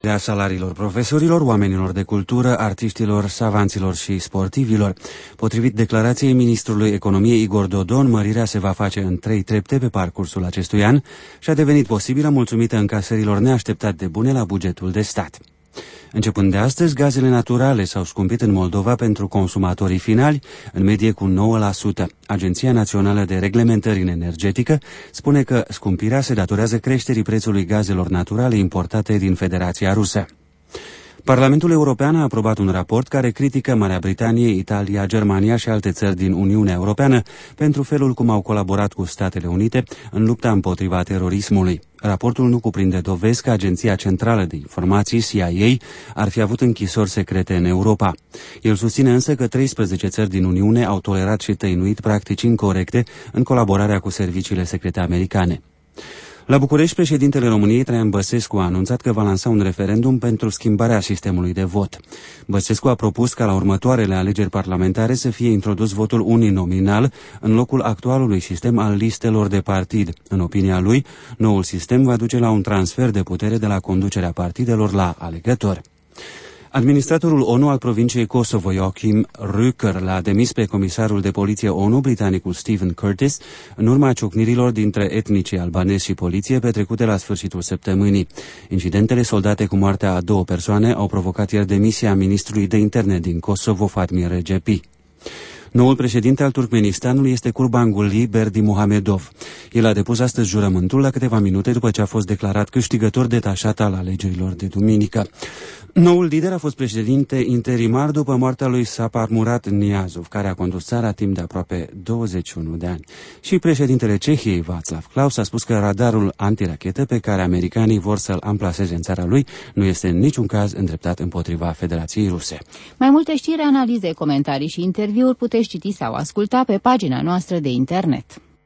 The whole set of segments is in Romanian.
a salariilor profesorilor, oamenilor de cultură, artiștilor, savanților și sportivilor. Potrivit declarației ministrului economiei Igor Dodon, mărirea se va face în 3 trepte pe parcursul acestui an și a devenit posibilă mulțumită încasărilor neașteptat de bune la bugetul de stat. Începând de astăzi, gazele naturale s-au scumpit în Moldova pentru consumatorii finali, în medie cu 9%. Agenția Națională de Reglementări în Energetică spune că scumpirea se datorează creșterii prețului gazelor naturale importate din Federația Rusă. Parlamentul European a aprobat un raport care critică Marea Britanie, Italia, Germania și alte țări din Uniunea Europeană pentru felul cum au colaborat cu Statele Unite în lupta împotriva terorismului. Raportul nu cuprinde dovezi că Agenția Centrală de Informații, CIA, ar fi avut închisori secrete în Europa. El susține însă că 13 țări din Uniune au tolerat și tăinuit practici incorecte în colaborarea cu serviciile secrete americane. La București, președintele României, Traian Băsescu, a anunțat că va lansa un referendum pentru schimbarea sistemului de vot. Băsescu a propus ca la următoarele alegeri parlamentare să fie introdus votul uninominal în locul actualului sistem al listelor de partid. În opinia lui, noul sistem va duce la un transfer de putere de la conducerea partidelor la alegători. Administratorul ONU al provinciei Kosovo, Joachim Rücker, l-a demis pe comisarul de poliție ONU, britanicul Stephen Curtis, în urma ciocnirilor dintre etnicii albanezi și poliție petrecute la sfârșitul săptămânii. Incidentele soldate cu moartea a 2 persoane au provocat ieri demisia ministrului de interne din Kosovo, Fatmir Recepi. Noul președinte al Turkmenistanului este Gurbanguly Berdimuhamedov. El a depus astăzi jurământul la câteva minute după ce a fost declarat câștigător detașat al alegerilor de duminică. Noul lider a fost președinte interimar după moartea lui Sapar Murat Niazov, care a condus țara timp de aproape 21 de ani. Și președintele Cehiei, Václav Klaus, a spus că radarul antirachetă pe care americanii vor să-l amplaseze în țara lui nu este în niciun caz îndreptat împotriva Federației Ruse. Mai multe știri, analize, comentarii și interviuri puteți citi sau asculta pe pagina noastră de internet.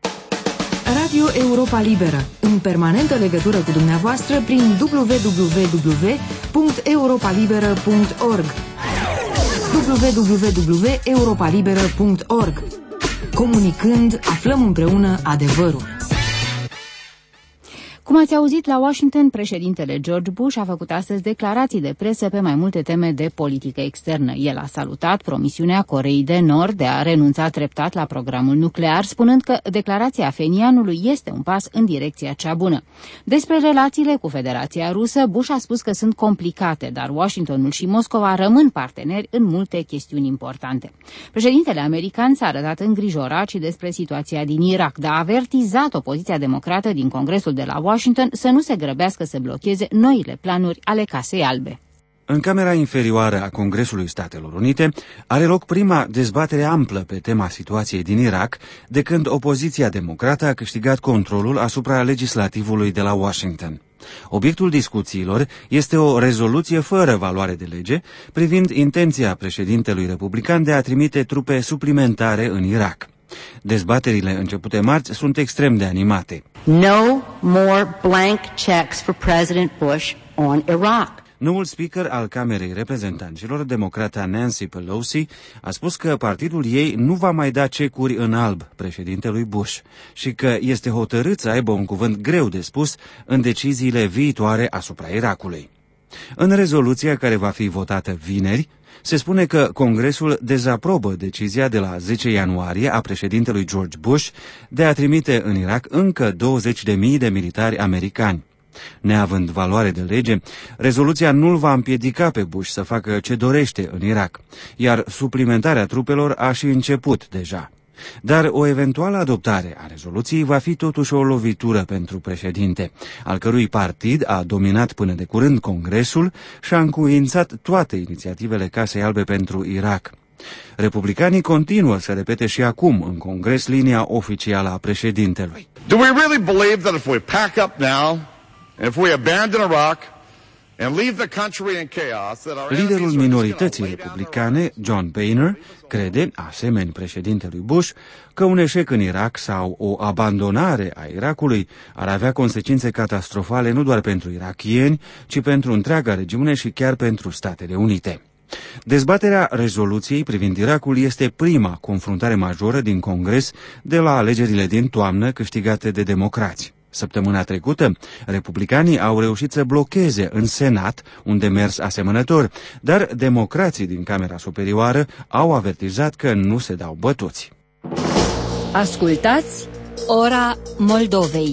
Radio Europa Liberă, în permanentă legătură cu dumneavoastră prin www.europalibera.org www.europalibera.org. Comunicând, aflăm împreună adevărul. Cum ați auzit, la Washington, președintele George Bush a făcut astăzi declarații de presă pe mai multe teme de politică externă. El a salutat promisiunea Coreei de Nord de a renunța treptat la programul nuclear, spunând că declarația Phenianului este un pas în direcția cea bună. Despre relațiile cu Federația Rusă, Bush a spus că sunt complicate, dar Washingtonul și Moscova rămân parteneri în multe chestiuni importante. Președintele american s-a arătat îngrijorat și despre situația din Irak, dar a avertizat opoziția democrată din Congresul de la Washington să nu se grăbească să blocheze noile planuri ale Casei Albe. În Camera Inferioară a Congresului Statelor Unite are loc prima dezbatere amplă pe tema situației din Irak, de când opoziția democrată a câștigat controlul asupra legislativului de la Washington. Obiectul discuțiilor este o rezoluție fără valoare de lege privind intenția președintelui republican de a trimite trupe suplimentare în Irak. Dezbaterile începute marți sunt extrem de animate. No more blank checks for President Bush on Iraq. Noul speaker al Camerei Reprezentanților, democrata Nancy Pelosi, a spus că partidul ei nu va mai da cecuri în alb președintelui Bush și că este hotărât să aibă un cuvânt greu de spus în deciziile viitoare asupra Irakului. În rezoluția care va fi votată vineri, se spune că Congresul dezaprobă decizia de la 10 ianuarie a președintelui George Bush de a trimite în Irak încă 20.000 de militari americani. Neavând valoare de lege, rezoluția nu-l va împiedica pe Bush să facă ce dorește în Irak, iar suplimentarea trupelor a și început deja. Dar o eventuală adoptare a rezoluției va fi totuși o lovitură pentru președinte, al cărui partid a dominat până de curând Congresul și a încuințat toate inițiativele Casei Albe pentru Irak. Republicanii continuă să repete și acum în Congres linia oficială a președintelui. Do we really believe that if we pack up now, if we abandon Iraq, Liderul minorității republicane, John Boehner, crede, asemeni președintelui Bush, că un eșec în Irak sau o abandonare a Irakului ar avea consecințe catastrofale nu doar pentru irakieni, ci pentru întreaga regiune și chiar pentru Statele Unite. Dezbaterea rezoluției privind Irakul este prima confruntare majoră din Congres de la alegerile din toamnă câștigate de democrați. Săptămâna trecută, republicanii au reușit să blocheze în Senat un demers asemănător, dar democrații din Camera Superioară au avertizat că nu se dau bătuți. Ascultați Ora Moldovei.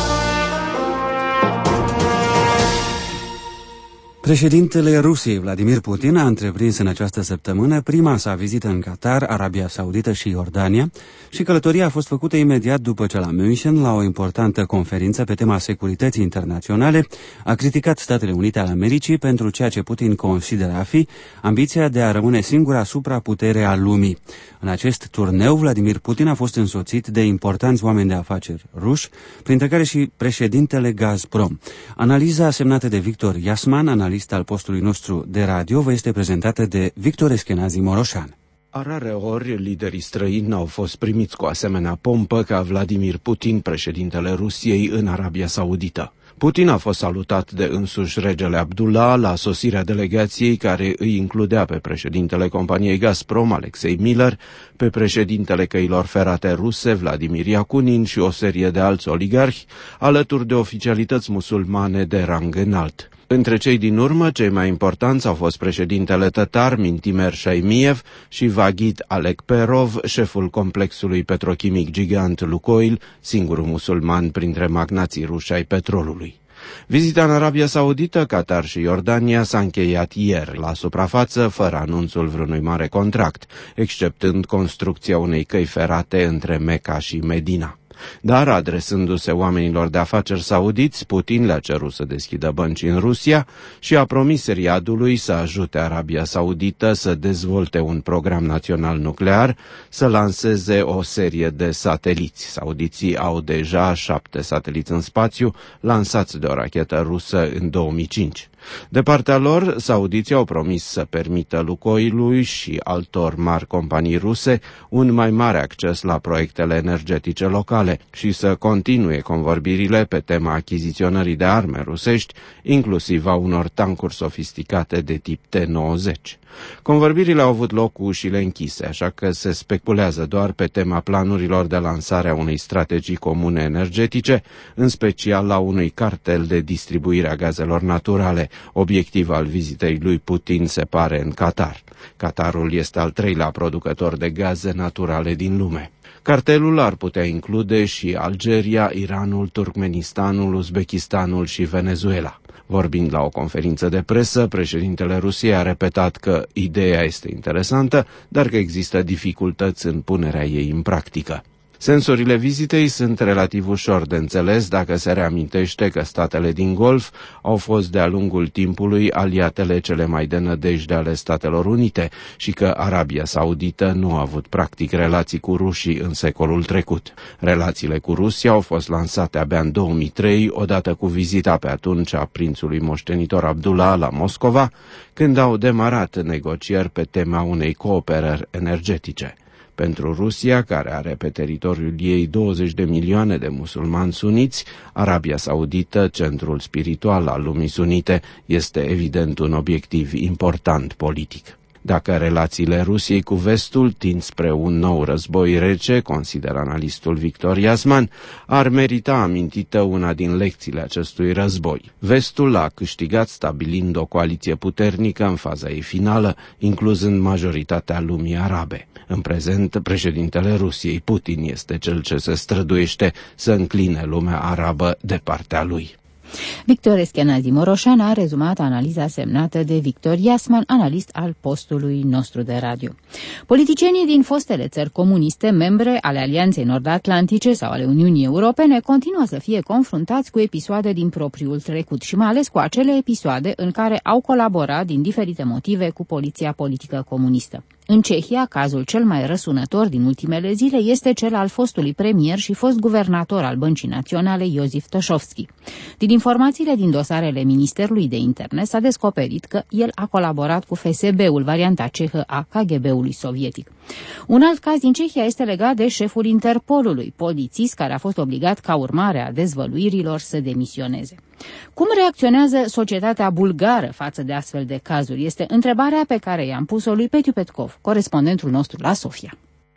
Președintele Rusiei, Vladimir Putin, a întreprins în această săptămână prima sa vizită în Qatar, Arabia Saudită și Iordania și călătoria a fost făcută imediat după ce la München, la o importantă conferință pe tema securității internaționale, a criticat Statele Unite ale Americii pentru ceea ce Putin consideră a fi ambiția de a rămâne singura supraputere a lumii. În acest turneu, Vladimir Putin a fost însoțit de importanți oameni de afaceri ruși, printre care și președintele Gazprom. Analiza semnată de Victor Iasman, analist al postului nostru de radio, vă este prezentată de Victor Eschenazi Moroșan. A rare ori, liderii străini au fost primiți cu asemenea pompă ca Vladimir Putin, președintele Rusiei, în Arabia Saudită. Putin a fost salutat de însuși regele Abdullah la sosirea delegației care îi includea pe președintele companiei Gazprom, Alexei Miller, pe președintele căilor ferate ruse, Vladimir Yakunin, și o serie de alți oligarhi, alături de oficialități musulmane de rang înalt. Între cei din urmă, cei mai importanți au fost președintele tătar Mintimer Shaimiev și Vagit Alekperov, șeful complexului petrochimic gigant Lukoil, singurul musulman printre magnații ruși ai petrolului. Vizita în Arabia Saudită, Qatar și Iordania s-a încheiat ieri, la suprafață, fără anunțul vreunui mare contract, exceptând construcția unei căi ferate între Mecca și Medina. Dar, adresându-se oamenilor de afaceri saudiți, Putin le-a cerut să deschidă bănci în Rusia și a promis Riadului să ajute Arabia Saudită să dezvolte un program național nuclear, să lanseze o serie de sateliți. Saudiții au deja 7 sateliți în spațiu, lansați de o rachetă rusă în 2005. De partea lor, saudiții au promis să permită Lukoilului și altor mari companii ruse un mai mare acces la proiectele energetice locale și să continue convorbirile pe tema achiziționării de arme rusești, inclusiv a unor tancuri sofisticate de tip T-90. Convorbirile au avut loc cu ușile închise, așa că se speculează doar pe tema planurilor de lansare a unei strategii comune energetice, în special la unui cartel de distribuire a gazelor naturale, obiectiv al vizitei lui Putin, se pare, în Qatar. Qatarul este al 3-lea producător de gaze naturale din lume. Cartelul ar putea include și Algeria, Iranul, Turkmenistanul, Uzbekistanul și Venezuela. Vorbind la o conferință de presă, președintele Rusiei a repetat că ideea este interesantă, dar că există dificultăți în punerea ei în practică. Sensurile vizitei sunt relativ ușor de înțeles dacă se reamintește că statele din Golf au fost de-a lungul timpului aliatele cele mai de nădejde ale Statelor Unite și că Arabia Saudită nu a avut practic relații cu rușii în secolul trecut. Relațiile cu Rusia au fost lansate abia în 2003, odată cu vizita pe atunci a prințului moștenitor Abdullah la Moscova, când au demarat negocieri pe tema unei cooperări energetice. Pentru Rusia, care are pe teritoriul ei 20 de milioane de musulmani suniți, Arabia Saudită, centrul spiritual al lumii sunite, este evident un obiectiv important politic. Dacă relațiile Rusiei cu Vestul tind spre un nou război rece, consideră analistul Victor Iasman, ar merita amintită una din lecțiile acestui război. Vestul a câștigat stabilind o coaliție puternică în faza ei finală, incluzând majoritatea lumii arabe. În prezent, președintele Rusiei, Putin, este cel ce se străduiește să încline lumea arabă de partea lui. Victor Eschenazi Moroșan a rezumat analiza semnată de Victor Iasman, analist al postului nostru de radio. Politicienii din fostele țări comuniste, membre ale Alianței Nord-Atlantice sau ale Uniunii Europene, continuă să fie confruntați cu episoade din propriul trecut și mai ales cu acele episoade în care au colaborat din diferite motive cu poliția politică comunistă. În Cehia, cazul cel mai răsunător din ultimele zile este cel al fostului premier și fost guvernator al Băncii Naționale, Iosif Toșovski. Din informațiile din dosarele Ministerului de Interne s-a descoperit că el a colaborat cu FSB-ul, varianta cehă a KGB-ului sovietic. Un alt caz din Cehia este legat de șeful Interpolului, polițist care a fost obligat ca urmare a dezvăluirilor să demisioneze. Cum reacționează societatea bulgară față de astfel de cazuri? Este întrebarea pe care i-am pus-o lui Petiu Petkov, corespondentul nostru la Sofia.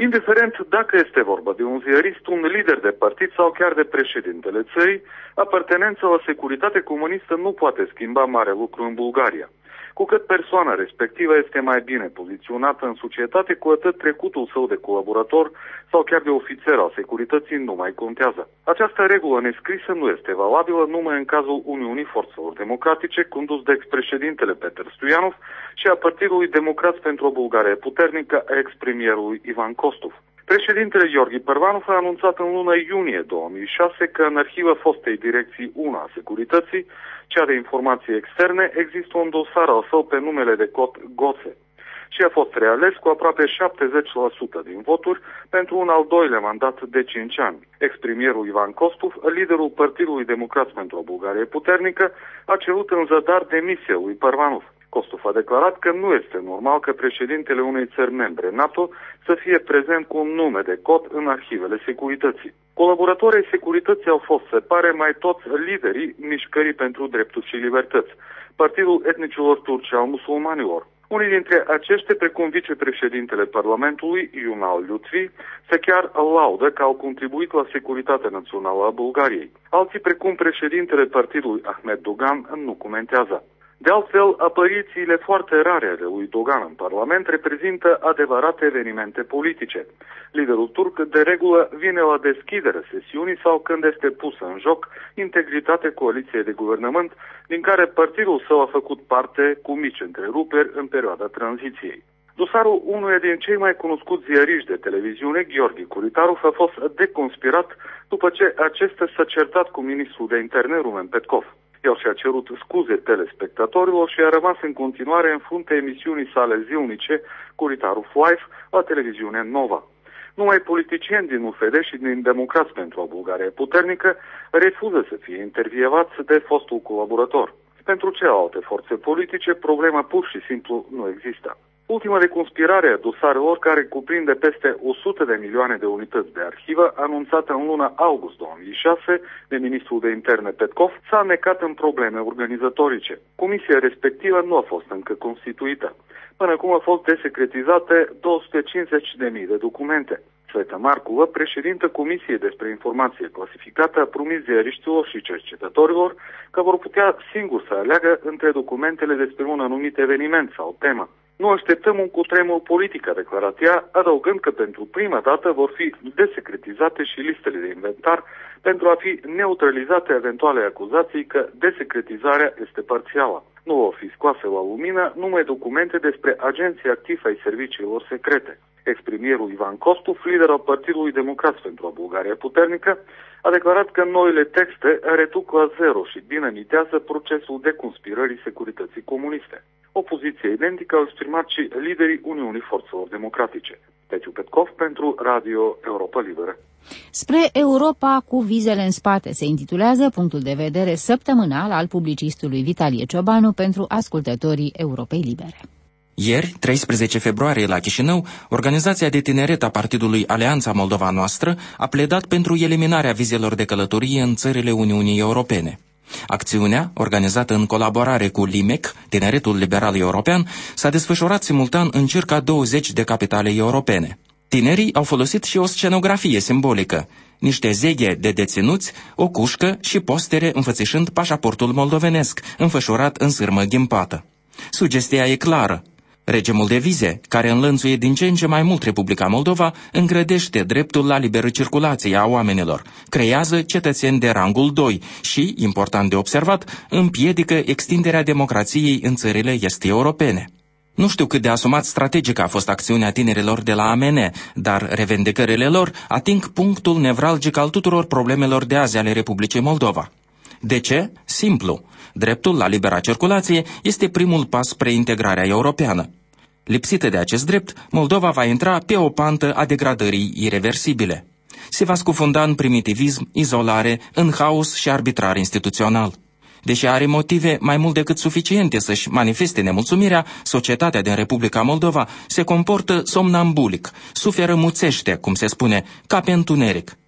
Indiferent dacă este vorba de un ziarist, un lider de partid sau chiar de președintele țării, apartenența la securitate comunistă nu poate schimba mare lucru în Bulgaria. Cu cât persoana respectivă este mai bine poziționată în societate, cu atât trecutul său de colaborator sau chiar de ofițer al securității nu mai contează. Această regulă nescrisă nu este valabilă numai în cazul Uniunii Forțelor Democratice, condus de ex-președintele Peter Stoianov și a Partidului Democrați pentru o Bulgarie Puternică a ex-premierului Ivan Kostov. Președintele Gheorghe Părvanov a anunțat în luna iunie 2006 că în arhiva fostei direcții 1 a securității, cea de informații externe, există un dosar al său pe numele de cod Goțe și a fost reales cu aproape 70% din voturi pentru un al doilea mandat de 5 ani. Ex-premierul Ivan Kostov, liderul Partidului Democrați pentru o Bulgarie Puternică, a cerut în zadar demisia lui Părvanov. Kostov a declarat că nu este normal că președintele unei țări membre NATO să fie prezent cu un nume de cod în arhivele securității. Colaboratorii securității au fost, se pare, mai toți liderii Mișcării pentru Drepturi și Libertăți, Partidul Etnicilor Turci al Musulmanilor. Unii dintre aceștia, precum vicepreședintele Parlamentului, Iunal Lutfi, se chiar laudă că au contribuit la securitatea națională a Bulgariei. Alții, precum președintele partidului Ahmed Dogan, nu comentează. De altfel, aparițiile foarte rare ale lui Dogan în Parlament reprezintă adevărate evenimente politice. Liderul turc de regulă vine la deschiderea sesiunii sau când este pusă în joc integritatea coaliției de guvernământ, din care partidul său a făcut parte cu mici întreruperi în perioada tranziției. Dosarul unuia din cei mai cunoscuți ziariști de televiziune, Gheorghe Curitaru, a fost deconspirat după ce acesta s-a certat cu ministrul de interne, Rumen Petkov. El și-a cerut scuze telespectatorilor și a rămas în continuare în fruntea emisiunii sale zilnice Curitaru Live la televiziunea Nova. Numai politicieni din UFD și din Democrați pentru o Bulgarie Puternică refuză să fie intervievați de fostul colaborator. Pentru celelalte forțe politice, problema pur și simplu nu există. Ultima deconspirare a dosarelor, care cuprinde peste 100 de milioane de unități de arhivă, anunțată în luna august 2006 de ministrul de interne Petkov, s-a anecat în probleme organizatorice. Comisia respectivă nu a fost încă constituită. Până acum au fost desecretizate 250.000 de documente. Sveta Marcova, președintă Comisiei despre informație clasificată, a promis ziariștilor și cercetătorilor că vor putea singur să aleagă între documentele despre un anumit eveniment sau temă. Nu așteptăm un cutremur politic, a declarat ea, adăugând că pentru prima dată vor fi desecretizate și listele de inventar pentru a fi neutralizate eventuale acuzații că desecretizarea este parțială. Nu vor fi scoase la lumină numai documente despre agenții activi ai serviciilor secrete. Ex-premierul Ivan Kostov, lider al Partidului Democrați pentru o Bulgarie Puternică, a declarat că noile texte reduc la zero și dinamitează procesul deconspirării securității comuniste. O poziție identică au exprimat și liderii Uniunii Forțelor Democratice. Pețiu Petkov pentru Radio Europa Liberă. Spre Europa cu vizele în spate se intitulează punctul de vedere săptămânal al publicistului Vitalie Ciobanu pentru ascultătorii Europei Libere. Ieri, 13 februarie, la Chișinău, organizația de tineret a partidului Alianța Moldova Noastră a pledat pentru eliminarea vizelor de călătorie în țările Uniunii Europene. Acțiunea, organizată în colaborare cu LIMEC, Tineretul Liberal European, s-a desfășurat simultan în circa 20 de capitale europene. Tinerii au folosit și o scenografie simbolică, niște zeghe de deținuți, o cușcă și postere înfățișând pașaportul moldovenesc, înfășurat în sârmă ghimpată. Sugestia e clară. Regimul de vize, care înlănțuie din ce în ce mai mult Republica Moldova, îngrădește dreptul la liberă circulație a oamenilor, creează cetățeni de rangul 2 și, important de observat, împiedică extinderea democrației în țările est-europene. Nu știu cât de asumat strategic a fost acțiunea tinerilor de la AMN, dar revendicările lor ating punctul nevralgic al tuturor problemelor de azi ale Republicii Moldova. De ce? Simplu. Dreptul la libera circulație este primul pas spre integrarea europeană. Lipsită de acest drept, Moldova va intra pe o pantă a degradării ireversibile. Se va scufunda în primitivism, izolare, în haos și arbitrar instituțional. Deși are motive mai mult decât suficiente să-și manifeste nemulțumirea, societatea din Republica Moldova se comportă somnambulic, suferă muțește, cum se spune, ca pe întuneric.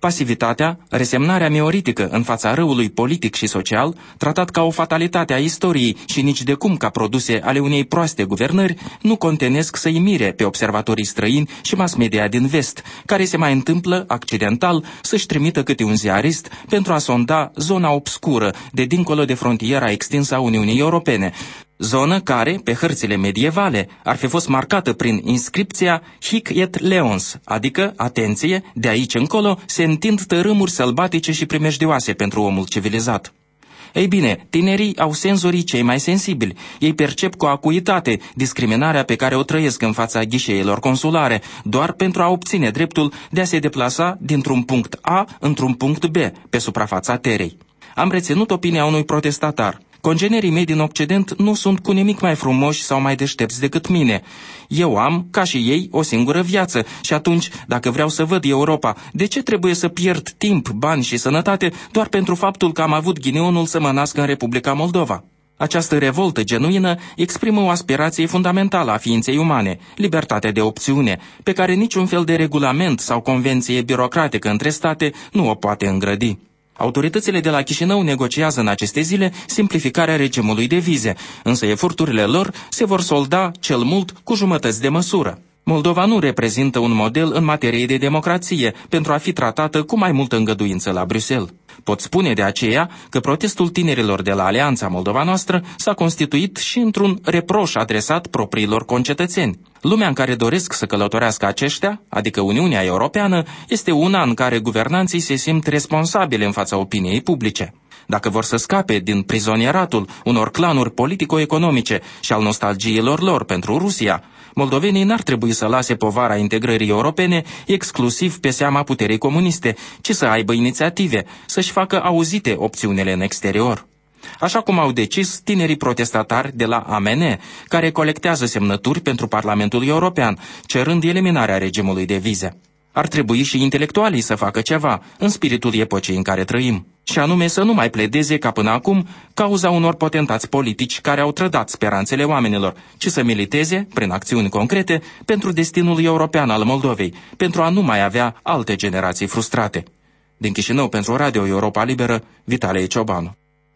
Pasivitatea, resemnarea mioritică în fața răului politic și social, tratat ca o fatalitate a istoriei și nici de cum ca produse ale unei proaste guvernări, nu contenesc să-i mire pe observatorii străini și mass media din vest, care se mai întâmplă, accidental, să-și trimită câte un ziarist pentru a sonda zona obscură de dincolo de frontiera extinsă a Uniunii Europene, zonă care, pe hărțile medievale, ar fi fost marcată prin inscripția Hic et Leons, adică, atenție, de aici încolo se întind tărâmuri sălbatice și primejdioase pentru omul civilizat. Ei bine, tinerii au senzorii cei mai sensibili. Ei percep cu acuitate discriminarea pe care o trăiesc în fața ghișeilor consulare, doar pentru a obține dreptul de a se deplasa dintr-un punct A într-un punct B, pe suprafața terei. Am reținut opinia unui protestatar. Congenerii mei din Occident nu sunt cu nimic mai frumoși sau mai deștepți decât mine. Eu am, ca și ei, o singură viață și atunci, dacă vreau să văd Europa, de ce trebuie să pierd timp, bani și sănătate doar pentru faptul că am avut ghinionul să mă nasc în Republica Moldova? Această revoltă genuină exprimă o aspirație fundamentală a ființei umane, libertatea de opțiune, pe care niciun fel de regulament sau convenție birocratică între state nu o poate îngrădi. Autoritățile de la Chișinău negociază în aceste zile simplificarea regimului de vize, însă eforturile lor se vor solda cel mult cu jumătăți de măsură. Moldova nu reprezintă un model în materie de democrație pentru a fi tratată cu mai multă îngăduință la Bruxelles. Pot spune de aceea că protestul tinerilor de la Alianța Moldova Noastră s-a constituit și într-un reproș adresat propriilor concetățeni. Lumea în care doresc să călătorească aceștia, adică Uniunea Europeană, este una în care guvernanții se simt responsabili în fața opiniei publice. Dacă vor să scape din prizonieratul unor clanuri politico-economice și al nostalgiilor lor pentru Rusia, moldovenii n-ar trebui să lase povara integrării europene exclusiv pe seama puterii comuniste, ci să aibă inițiative, să-și facă auzite opțiunile în exterior. Așa cum au decis tinerii protestatari de la AMN, care colectează semnături pentru Parlamentul European, cerând eliminarea regimului de vize. Ar trebui și intelectualii să facă ceva în spiritul epocii în care trăim, și anume să nu mai pledeze ca până acum cauza unor potentați politici care au trădat speranțele oamenilor, ci să militeze, prin acțiuni concrete, pentru destinul european al Moldovei, pentru a nu mai avea alte generații frustrate. Din Chișinău pentru Radio Europa Liberă, Vitalie Ciobanu.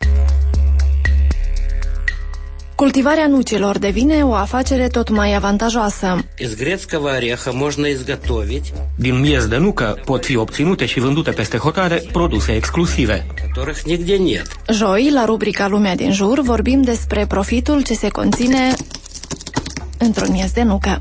Cultivarea nucilor devine o afacere tot mai avantajoasă. Из грецкого ореха можно изготовить. Din miez de nucă pot fi obținute și vândute peste hotare produse exclusive. Которых нигде нет. Joi, la rubrica Lumea din jur, vorbim despre profitul ce se conține într-un miez de nucă.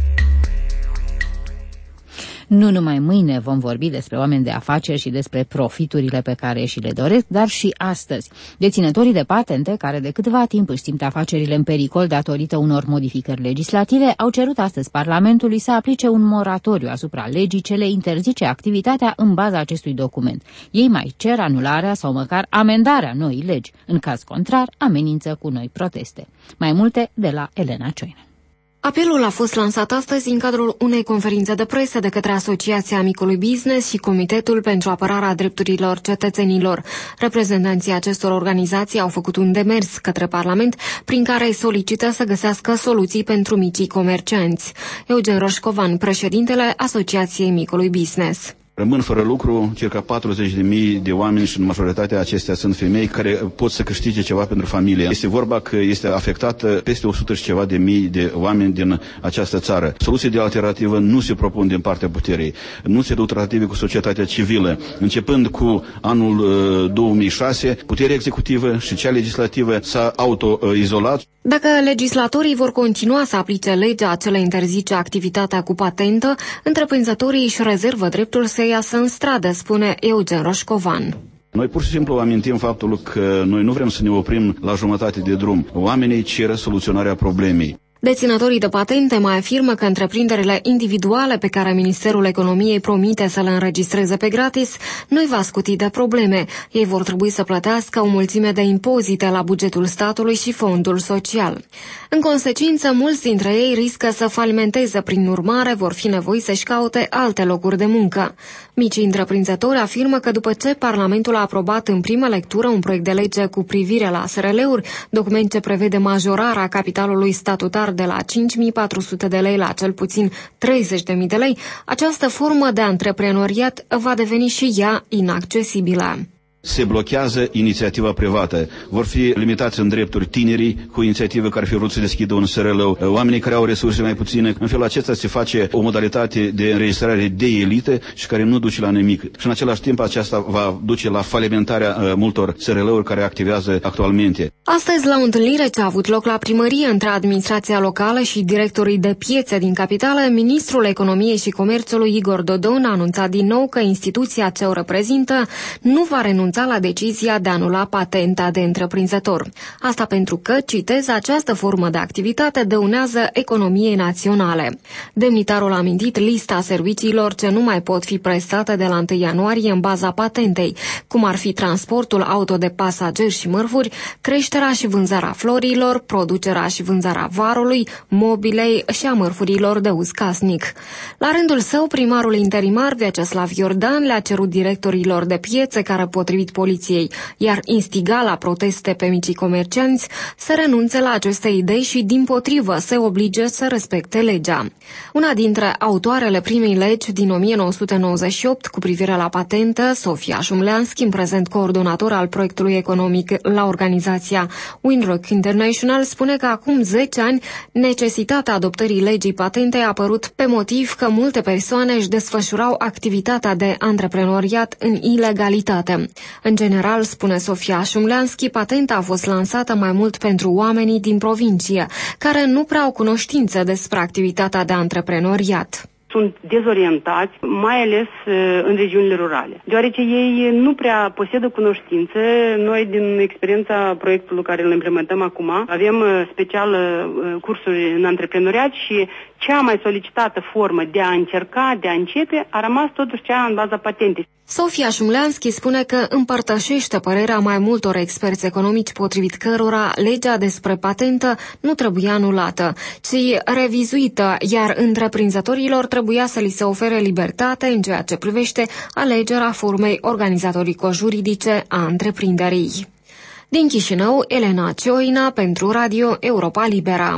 Nu numai mâine vom vorbi despre oameni de afaceri și despre profiturile pe care și le doresc, dar și astăzi. Deținătorii de patente, care de câteva timp își simt afacerile în pericol datorită unor modificări legislative, au cerut astăzi Parlamentului să aplice un moratoriu asupra legii ce le interzice activitatea în baza acestui document. Ei mai cer anularea sau măcar amendarea noii legi. În caz contrar, amenință cu noi proteste. Mai multe de la Elena Cioină. Apelul a fost lansat astăzi în cadrul unei conferințe de presă de către Asociația Micului Business și Comitetul pentru Apărarea Drepturilor Cetățenilor. Reprezentanții acestor organizații au făcut un demers către Parlament prin care solicită să găsească soluții pentru micii comercianți. Eugen Roșcovan, președintele Asociației Micului Business. Rămân fără lucru circa 40.000 de oameni și în majoritatea acestea sunt femei care pot să câștige ceva pentru familie. Este vorba că este afectată peste 100 și ceva de mii de oameni din această țară. Soluții de alternativă nu se propun din partea puterii. Nu se duc tratative cu societatea civilă. Începând cu anul 2006, puterea executivă și cea legislativă s-a auto-izolat. Dacă legislatorii vor continua să aplice legea ce le interzice activitatea cu patentă, întreprinzătorii își rezervă dreptul să iasă în stradă, spune Eugen Roșcovan. Noi pur și simplu amintim faptul că noi nu vrem să ne oprim la jumătate de drum. Oamenii cer soluționarea problemei. Deținătorii de patente mai afirmă că întreprinderile individuale pe care Ministerul Economiei promite să le înregistreze pe gratis nu-i va scuti de probleme. Ei vor trebui să plătească o mulțime de impozite la bugetul statului și fondul social. În consecință, mulți dintre ei riscă să falimenteze, prin urmare vor fi nevoiți să-și caute alte locuri de muncă. Micii întreprinzători afirmă că după ce Parlamentul a aprobat în primă lectură un proiect de lege cu privire la SRL-uri, document ce prevede majorarea capitalului statutar de la 5.400 de lei la cel puțin 30.000 de lei, această formă de antreprenoriat va deveni și ea inaccesibilă. Se blochează inițiativa privată. Vor fi limitați în drepturi tinerii cu inițiative care fi vrut să deschidă un SRL, oamenii care au resurse mai puține. În felul acesta se face o modalitate de înregistrare de elită și care nu duce la nimic. Și în același timp aceasta va duce la falimentarea multor SRL-uri care activează actualmente. Astăzi, la o întâlnire ce a avut loc la primărie între administrația locală și directorii de piețe din capitală, ministrul Economiei și Comerțului Igor Dodon a anunțat din nou că instituția ce o reprezintă nu va renunța la decizia de a anula patenta de întreprinzător. Asta pentru că, citez, această formă de activitate dăunează economiei naționale. Demnitarul a amintit lista serviciilor ce nu mai pot fi prestate de la 1 ianuarie în baza patentei, cum ar fi transportul auto de pasageri și mărfuri, creșterea și vânzarea florilor, producerea și vânzarea varului, mobilei și a mărfurilor de uz casnic. La rândul său, primarul interimar Vyacheslav Iordan le-a cerut directorilor de piețe care potrivit poliției, iar instiga la proteste pe micii comercianți să renunțe la aceste idei și, dimpotrivă, se oblige să respecte legea. Una dintre autoarele primei legi din 1998 cu privire la patentă, Sofia Shumleanski, în prezent coordonator al proiectului economic la organizația Winrock International, spune că acum 10 ani necesitatea adoptării legii patentei a apărut pe motiv că multe persoane își desfășurau activitatea de antreprenoriat în ilegalitate. În general, spune Sofia Shumleanski, patenta a fost lansată mai mult pentru oamenii din provincie, care nu prea au cunoștințe despre activitatea de antreprenoriat. Sunt dezorientați, mai ales în regiunile rurale, deoarece ei nu prea posedă cunoștințe. Noi, din experiența proiectului care îl implementăm acum, avem special cursuri în antreprenoriat și cea mai solicitată formă de a încerca, de a începe, a rămas totuși cea în baza patentei. Sofia Shumleanski spune că împărtășește părerea mai multor experți economici potrivit cărora legea despre patentă nu trebuia anulată, ci revizuită, iar întreprinzătorilor trebuia să li se ofere libertate în ceea ce privește alegerea formei organizatorico-juridice a întreprinderii. Din Chișinău, Elena Cioina pentru Radio Europa Libera.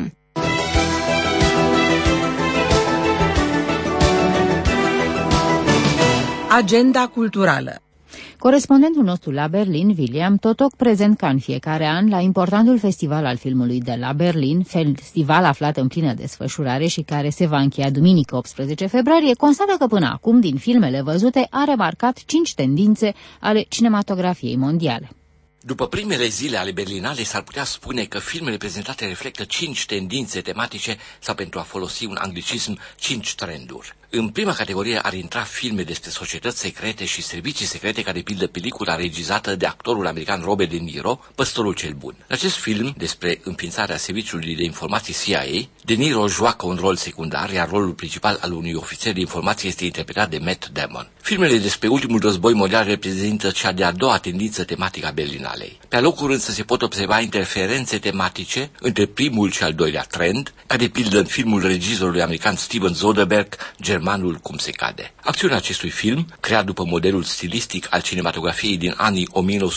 Agenda culturală. Corespondentul nostru la Berlin, William Totoc, prezent ca în fiecare an la importantul festival al filmului de la Berlin, festival aflat în plină desfășurare și care se va încheia duminică 18 februarie, constată că până acum, din filmele văzute, a remarcat 5 tendințe ale cinematografiei mondiale. După primele zile ale Berlinale, s-ar putea spune că filmele prezentate reflectă 5 tendințe tematice sau, pentru a folosi un anglicism, 5 trenduri. În prima categorie ar intra filme despre societăți secrete și servicii secrete, ca de pildă pelicula regizată de actorul american Robert De Niro, Păstorul cel Bun. În acest film, despre înființarea serviciului de informații CIA, De Niro joacă un rol secundar, iar rolul principal al unui ofițer de informații este interpretat de Matt Damon. Filmele despre ultimul război mondial reprezintă cea de-a doua tendință tematică a Berlinalei. Pe alocuri însă se pot observa interferențe tematice între primul și al doilea trend, ca de pildă în filmul regizorului american Steven Soderbergh, Germanul cum se cade. Acțiunea acestui film, creat după modelul stilistic al cinematografiei din anii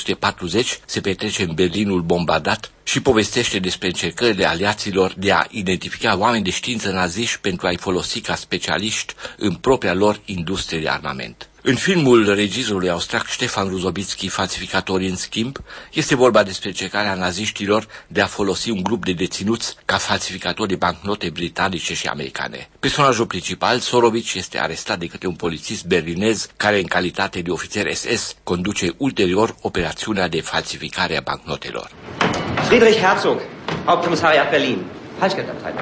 1940, se petrece în Berlinul bombardat și povestește despre încercările aliaților de a identifica oameni de știință naziști pentru a-i folosi ca specialiști în propria lor industrie de armament. În filmul regizorului austriac Stefan Ruzobitski, Falsificatorii în schimb, este vorba despre încercarea naziștilor de a folosi un grup de deținuți ca falsificatori de bancnote britanice și americane. Personajul principal, Sorovici, este arestat de către un polițist berlinez care, în calitate de ofițer SS, conduce ulterior operațiunea de falsificare a bancnotelor. Friedrich Herzog, Hauptkommissariat Berlin, Falschgeldabteilung.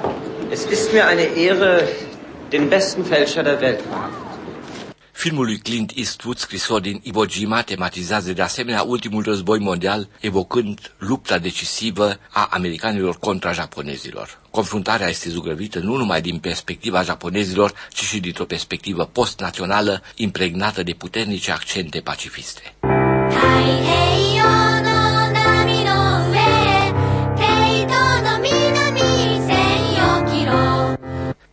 Es ist mir eine Ehre, den besten Fälscher der Welt zu haben. Filmul lui Clint Eastwood, Scrisori din Iwo Jima, tematizează de asemenea ultimul război mondial, evocând lupta decisivă a americanilor contra japonezilor. Confruntarea este zugrăvită nu numai din perspectiva japonezilor, ci și dintr-o perspectivă post-națională impregnată de puternice accente pacifiste.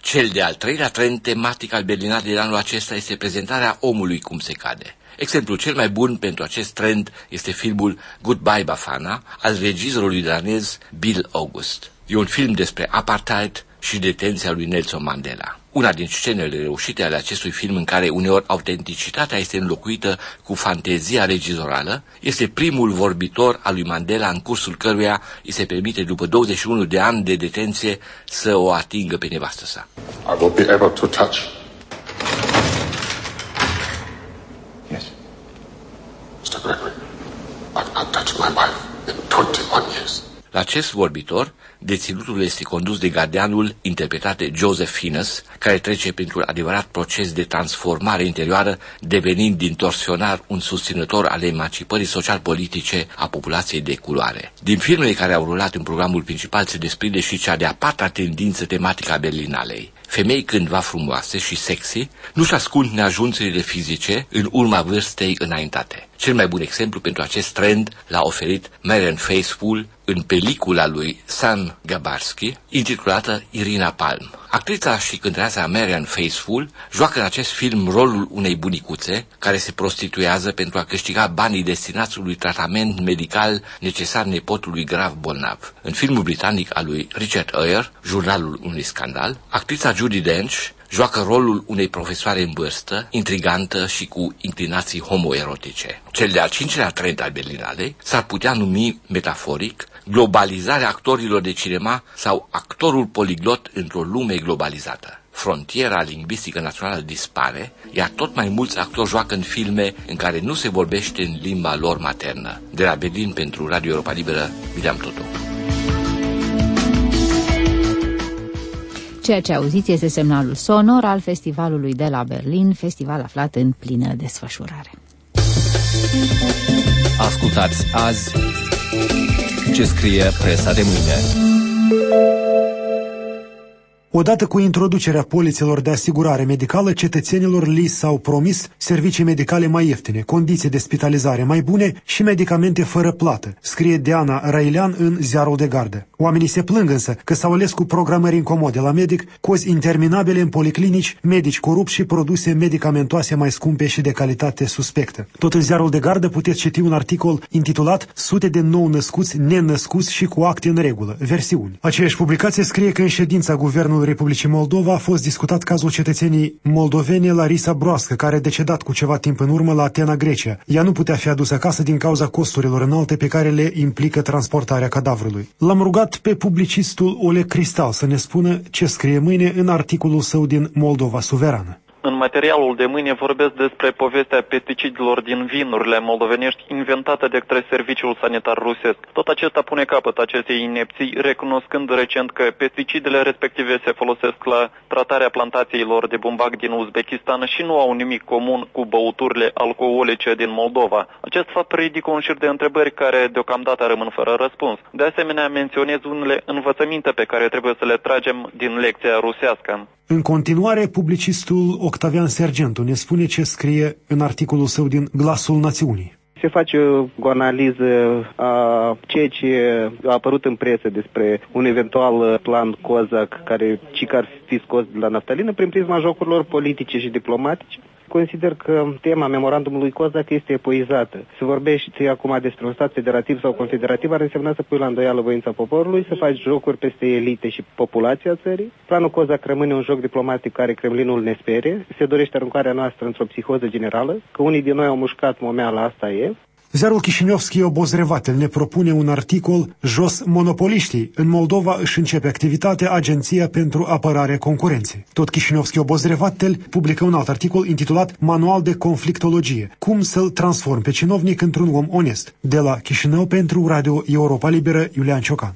Cel de-al treilea trend tematic al Berlinalei de anul acesta este prezentarea omului cum se cade. Exemplul cel mai bun pentru acest trend este filmul Goodbye Bafana al regizorului danez Bill August. E un film despre apartheid și detenția lui Nelson Mandela. Una din scenele reușite ale acestui film, în care uneori autenticitatea este înlocuită cu fantezia regizorală, este primul vorbitor al lui Mandela, în cursul căruia îi se permite, după 21 de ani de detenție, să o atingă pe nevastă sa. I will be able to touch. Yes. Mr. Gregory, I've not touched my wife in 21 years. La acest vorbitor, deținutul este condus de gardianul interpretat de Joseph Fiennes, care trece printr-un adevărat proces de transformare interioară, devenind din torsionar un susținător al emancipării social-politice a populației de culoare. Din filmele care au rulat în programul principal se desprinde și cea de-a patra tendință tematică a Berlinalei. Femei cândva frumoase și sexy nu-și ascund neajunsurile fizice în urma vârstei înaintate. Cel mai bun exemplu pentru acest trend l-a oferit Marianne Faithfull în pelicula lui Sam Gabarski, intitulată Irina Palm. Actrița și cântăreața Marianne Faithfull joacă în acest film rolul unei bunicuțe care se prostituează pentru a câștiga banii destinați unui tratament medical necesar nepotului grav bolnav. În filmul britanic al lui Richard Eyre, Jurnalul unui scandal, actrița Judi Dench joacă rolul unei profesoare în vârstă, intrigantă și cu inclinații homoerotice. Cel de-al cincilea trend al Berlinalei s-ar putea numi metaforic globalizarea actorilor de cinema sau actorul poliglot într-o lume globalizată. Frontiera lingvistică națională dispare, iar tot mai mulți actori joacă în filme în care nu se vorbește în limba lor maternă. De la Berlin, pentru Radio Europa Liberă, William Totu. Ceea ce auziți este semnalul sonor al festivalului de la Berlin, festival aflat în plină desfășurare. Ascultați azi ce scrie presa de mâine. Odată cu introducerea polițelor de asigurare medicală, cetățenilor li s-au promis servicii medicale mai ieftine, condiții de spitalizare mai bune și medicamente fără plată, scrie Diana Railean în Ziarul de Gardă. Oamenii se plâng însă că s-au ales cu programări incomode la medic, cozi interminabile în policlinici, medici corupți și produse medicamentoase mai scumpe și de calitate suspectă. Tot în Ziarul de Gardă puteți citi un articol intitulat Sute de nou-născuți, nenăscuți și cu acte în regulă, versiuni. Aceeași publicație scrie că în ședința Guvernului Republicii Moldova a fost discutat cazul cetățenii moldovene Larisa Broască, care a decedat cu ceva timp în urmă la Atena, Grecia. Ea nu putea fi adusă acasă din cauza costurilor înalte pe care le implică transportarea cadavrului. L-am rugat pe publicistul Oleg Cristal să ne spună ce scrie mâine în articolul său din Moldova Suverană. În materialul de mâine vorbesc despre povestea pesticidelor din vinurile moldovenești inventată de către Serviciul Sanitar Rusesc. Tot acesta pune capăt acestei inepții, recunoscând recent că pesticidele respective se folosesc la tratarea plantațiilor de bumbac din Uzbekistan și nu au nimic comun cu băuturile alcoolice din Moldova. Acest fapt ridică un șir de întrebări care deocamdată rămân fără răspuns. De asemenea, menționez unele învățăminte pe care trebuie să le tragem din lecția rusească. În continuare, publicistul Octavian Sergentu ne spune ce scrie în articolul său din Glasul Națiunii. Se face o analiză a ceea ce a apărut în presă despre un eventual plan Kozak care ar fi scos de la naftalină prin prisma jocurilor politice și diplomatice. Consider că tema memorandumului Kozak este epuizată. Se vorbește acum despre un stat federativ sau confederativ, ar însemna să pui la îndoială voința poporului, să faci jocuri peste elite și populația țării. Planul Kozak rămâne un joc diplomatic care Kremlinul ne sperie. Se dorește aruncarea noastră într-o psihoză generală, că unii din noi au mușcat momeala, asta e. Ziarul Chișinevski Obozrevatel ne propune un articol Jos monopoliștii. În Moldova își începe activitatea Agenția pentru Apărare Concurenței. Tot Chișinevski Obozrevatel publică un alt articol intitulat Manual de conflictologie. Cum să-l transform pe cinovnic într-un om onest. De la Chișinău pentru Radio Europa Liberă, Iulian Ciocan.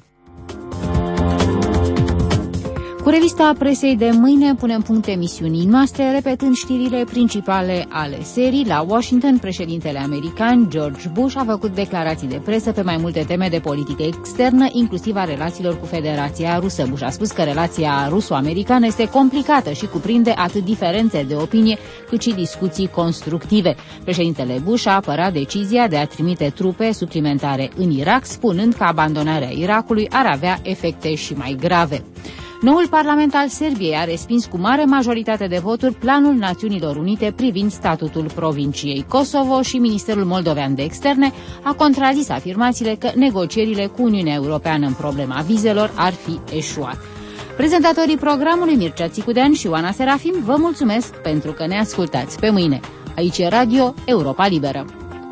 Cu revista presei de mâine punem punct emisiunii noastre, repetând știrile principale ale serii. La Washington, președintele american George Bush a făcut declarații de presă pe mai multe teme de politică externă, inclusiv a relațiilor cu Federația Rusă. Bush a spus că relația ruso-americană este complicată și cuprinde atât diferențe de opinie, cât și discuții constructive. Președintele Bush a apărat decizia de a trimite trupe suplimentare în Irak, spunând că abandonarea Irakului ar avea efecte și mai grave. Noul Parlament al Serbiei a respins cu mare majoritate de voturi planul Națiunilor Unite privind statutul provinciei Kosovo și Ministerul Moldovean de Externe a contrazis afirmațiile că negocierile cu Uniunea Europeană în problema vizelor ar fi eșuat. Prezentatorii programului Mircea Țicudean și Ioana Serafim vă mulțumesc pentru că ne ascultați. Pe mâine! Aici e Radio Europa Liberă.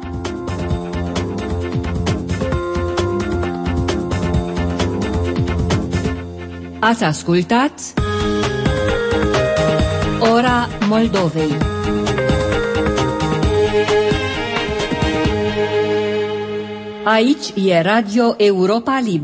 Ați ascultat Ora Moldovei. Aici e Radio Europa Liberă.